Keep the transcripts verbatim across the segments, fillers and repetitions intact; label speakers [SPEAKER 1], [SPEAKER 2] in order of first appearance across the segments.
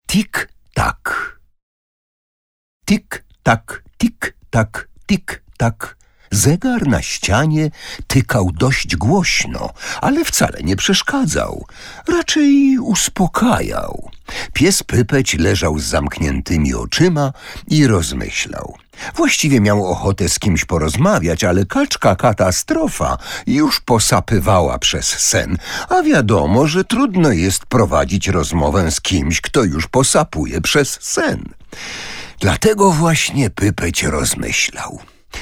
[SPEAKER 1] Tik-tak. Tik-tak, tik-tak, tik-tak. Zegar na ścianie tykał dość głośno, ale wcale nie przeszkadzał. Raczej uspokajał. Pies Pypeć leżał z zamkniętymi oczyma i rozmyślał. Właściwie miał ochotę z kimś porozmawiać, ale kaczka Katastrofa już posapywała przez sen, a wiadomo, że trudno jest prowadzić rozmowę z kimś, kto już posapuje przez sen. Dlatego właśnie Pypeć rozmyślał.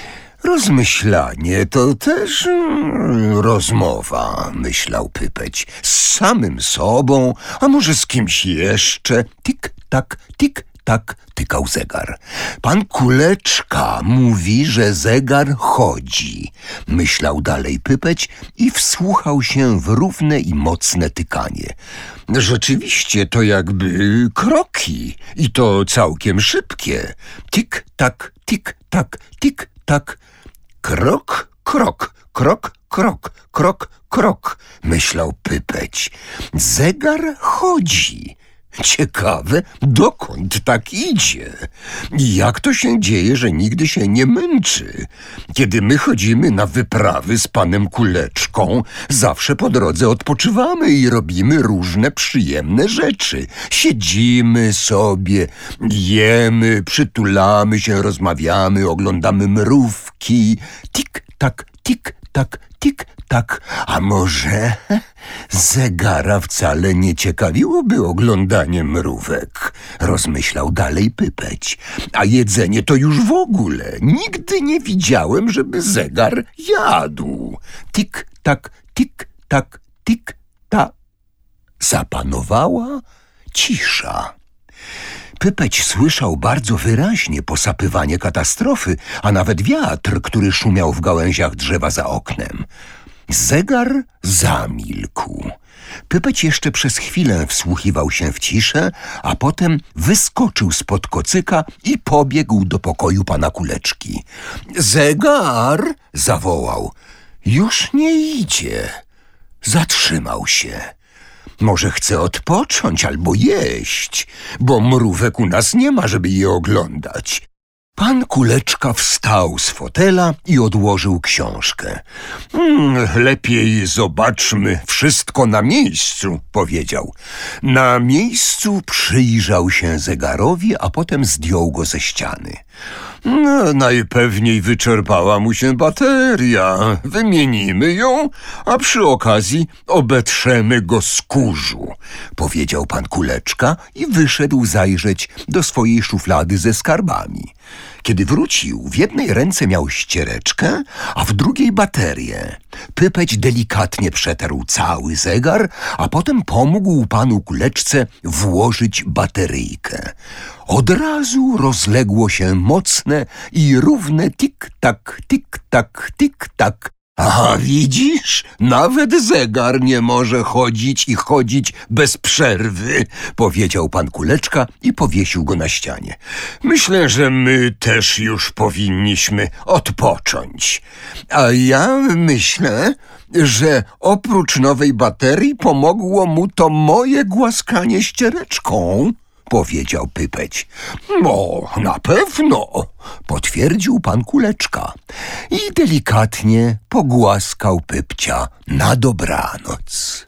[SPEAKER 1] Rozmyślanie to też mm, rozmowa, myślał Pypeć, z samym sobą, a może z kimś jeszcze. Tik-tak, tik-tak, tykał zegar. Pan Kuleczka mówi, że zegar chodzi, myślał dalej Pypeć i wsłuchał się w równe i mocne tykanie. Rzeczywiście to jakby kroki i to całkiem szybkie. Tik-tak, tik-tak, tik-tak. Krok, krok, krok, krok, krok, krok, myślał Pypeć. Zegar chodzi. Ciekawe, dokąd tak idzie? I jak to się dzieje, że nigdy się nie męczy? Kiedy my chodzimy na wyprawy z panem Kuleczką, zawsze po drodze odpoczywamy i robimy różne przyjemne rzeczy. Siedzimy sobie, jemy, przytulamy się, rozmawiamy, oglądamy mrówki. Tik-tak, tik-tak, tik-tak. A może zegara wcale nie ciekawiłoby oglądanie mrówek, rozmyślał dalej Pypeć. A jedzenie to już w ogóle. Nigdy nie widziałem, żeby zegar jadł. Tik-tak, tik-tak, tik-tak. Zapanowała cisza. Pypeć słyszał bardzo wyraźnie posapywanie Katastrofy, a nawet wiatr, który szumiał w gałęziach drzewa za oknem. Zegar zamilkł. Pypeć jeszcze przez chwilę wsłuchiwał się w ciszę, a potem wyskoczył spod kocyka i pobiegł do pokoju pana Kuleczki. Zegar! zawołał. Już nie idzie. Zatrzymał się. Może chce odpocząć albo jeść, bo mrówek u nas nie ma, żeby je oglądać. Pan Kuleczka wstał z fotela i odłożył książkę. Hmm, lepiej zobaczmy wszystko na miejscu, powiedział. Na miejscu przyjrzał się zegarowi, a potem zdjął go ze ściany. No, najpewniej wyczerpała mu się bateria. Wymienimy ją, a przy okazji obetrzemy go z kurzu, powiedział pan Kuleczka i wyszedł zajrzeć do swojej szuflady ze skarbami. Kiedy wrócił, w jednej ręce miał ściereczkę, a w drugiej baterię. Pypeć delikatnie przetarł cały zegar, a potem pomógł panu Kuleczce włożyć bateryjkę. Od razu rozległo się mocne i równe tik-tak, tik-tak, tik-tak. A widzisz, nawet zegar nie może chodzić i chodzić bez przerwy, powiedział pan Kuleczka i powiesił go na ścianie. Myślę, że my też już powinniśmy odpocząć. A ja myślę, że oprócz nowej baterii pomogło mu to moje głaskanie ściereczką, powiedział Pypeć. No, na pewno, potwierdził pan Kuleczka i delikatnie pogłaskał Pypcia na dobranoc.